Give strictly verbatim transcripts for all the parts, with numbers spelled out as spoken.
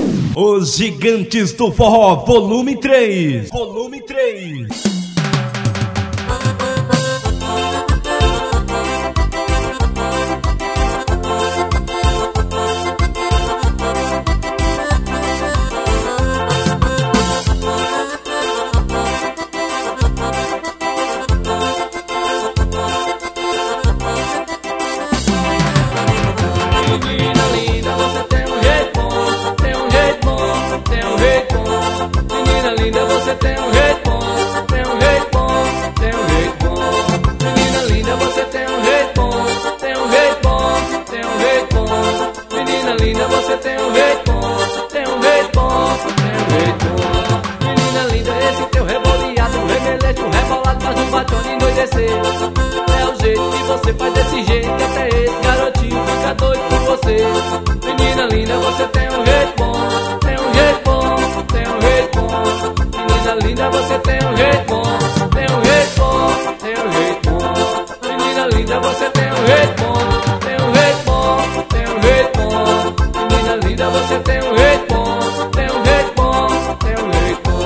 Os Gigantes do Forró, volume três. Volume três. É o jeito que você faz desse jeito, até esse garotinho fica doido por você. Menina linda, você tem um jeito bom, tem um jeito bom, tem um jeito bom. Menina linda, você tem um jeito bom, tem um jeito bom, tem um jeito bom. Menina linda, você tem um jeito bom, tem um jeito bom, tem um jeito bom. Menina linda, você tem um jeito bom, tem um jeito bom, tem um jeito bom.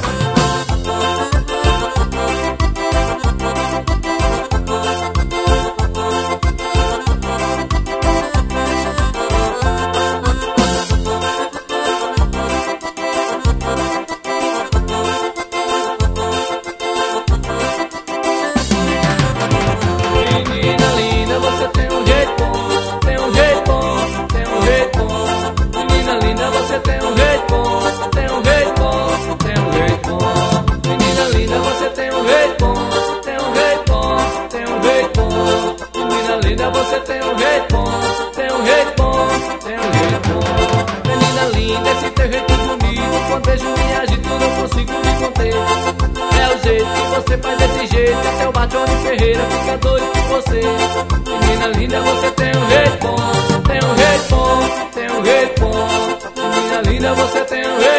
Você tem um jeito bom, tem um jeito bom, tem um jeito bom. Menina linda, esse teu jeito bonito, quando vejo me agito não consigo me conter. É o jeito que você faz desse jeito, até o Batione Ferreira fica doido por você. Menina linda, você tem um jeito bom, tem um jeito bom, tem um jeito bom. Menina linda, você tem um jeito